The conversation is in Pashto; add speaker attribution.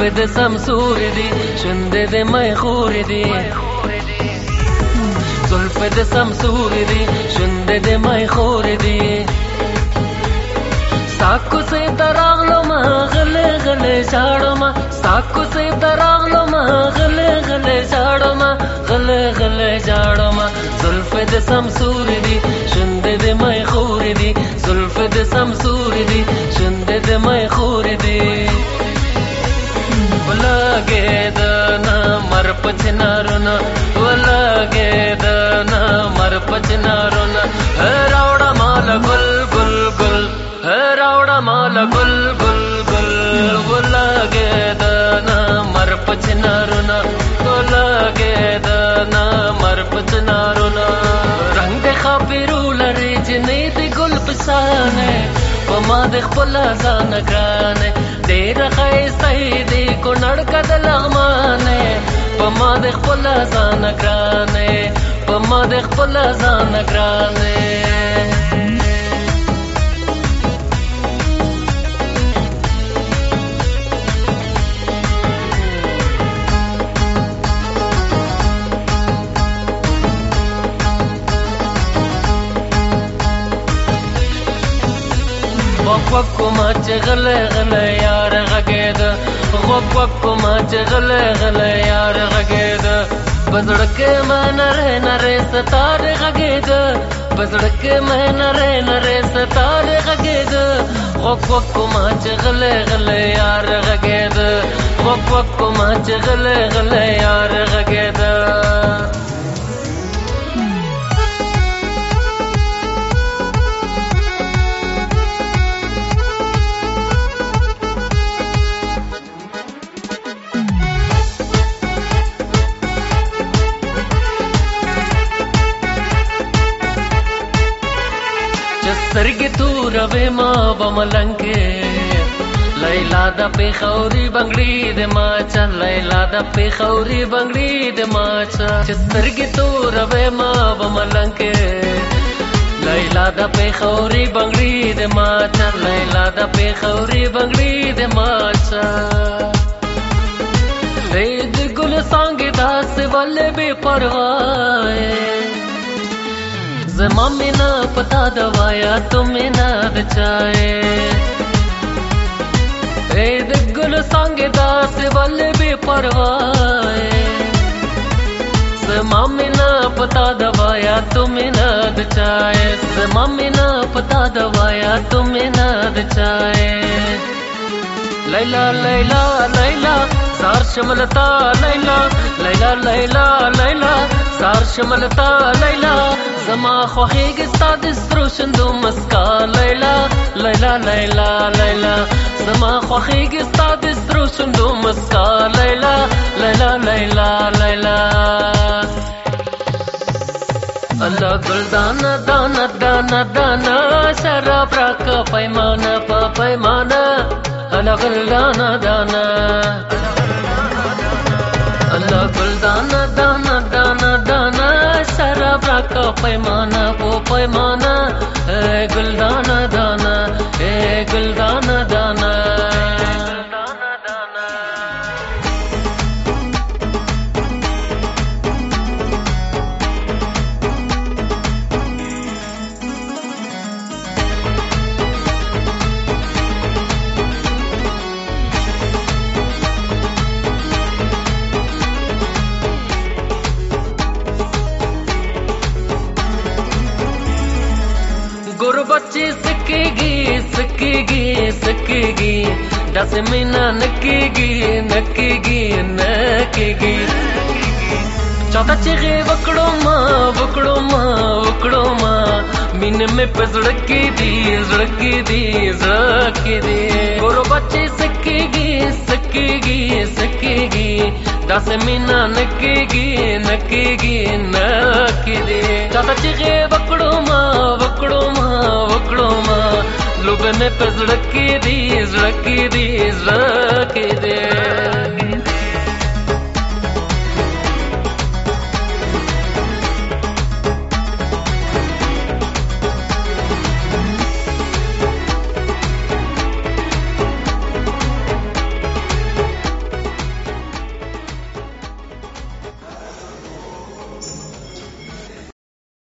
Speaker 1: د سمسور دي شونډې د مې خور دي زلف د سمسور دي شونډې د مې خور دي ساکو سے دراغلو ما غلې غلې ژاړو ما ساکو سے دراغلو ما غلې غلې ژاړو ما غلې غلې ژاړو ما زلف د سمسور دي شونډې د مې خور دي زلف د سمسور دي شونډې د مې خور دي ولګېد نه مر پچنارونه ولګېد نه مر پچنارونه راوړه مال ګل ګل ګل راوړه مال ګل ګل ګل ولګېد نه مر پچنارونه ولګېد نه مر پچنارونه رنگ د خاپیرو لري جنې د ګل پسانه پما د خپل ځان ګرانه ډېر ښایسته دی کونړ که د لغمانه پما د خپل ځان ګرانه پما د خپل ځان ګرانه غوږ کومه چې غلی غلی یار غږېده غوږ کومه چې غلی غلی یار غږېده په زړه کې مې نرۍ نرۍ ستارې غږېده په زړه کې مې نرۍ نرۍ ستارې غږېده غوږ کومه چې غلی غلی یار غږېده غوږ کومه چې غلی غلی یار غږېده سترګې توروې ما به ملنګې لیلا د پېښوري بنګړي د ماچا لیلا د پېښوري بنګړي د ماچا چې سترګې توروې ما به ملنګې لیلا د پېښوري بنګړي د ماچا لیلا د پېښوري بنګړي د ماچا د ګل څانګې داسې ولې بې پروا زما مینا پتا دوایا تو مینا د چائے اے د ګل څانګې داسې ولې بې پروا زما مینا پتا دوایا تو مینا د چائے زما مینا پتا دوایا تو مینا د چائے لیلا لیلا لیلا سار شملتا لیلا لیلا لیلا لیلا سار شملتا لیلا زما خوښېږي ستا د سترو شونډو مسکا لیلا لیلا لیلا لیلا زما خوښېږي ستا د سترو شونډو مسکا لیلا لیلا لیلا لیلا الله ګل دانا دانا دانا دانا شراب راکه پیمانه په پیمانه الله ګل دانا دانا الله ګل دانا دانا دانا دانا شراب راکه پیمانه په پیمانه ګل دانا دانا ګل دانا دانا बच्चे सकेगी सकेगी सकेगी दस महीना नकेगी नकेगी नकेगी चौथा चिगे वकड़ो माँ वकड़ो माँ वकड़ो माँ मीन में पजड़की दी जड़की दी जड़की दी गोरो बच्चे सकेगी सकेगी सकेगी दस महीना नकेगी नकेगी नकेगी चौथा चिगे वकड़ो माँ वकड़ो माँ वकड़ो माँ लोगों ने पे जड़की दी जड़की दी जड़की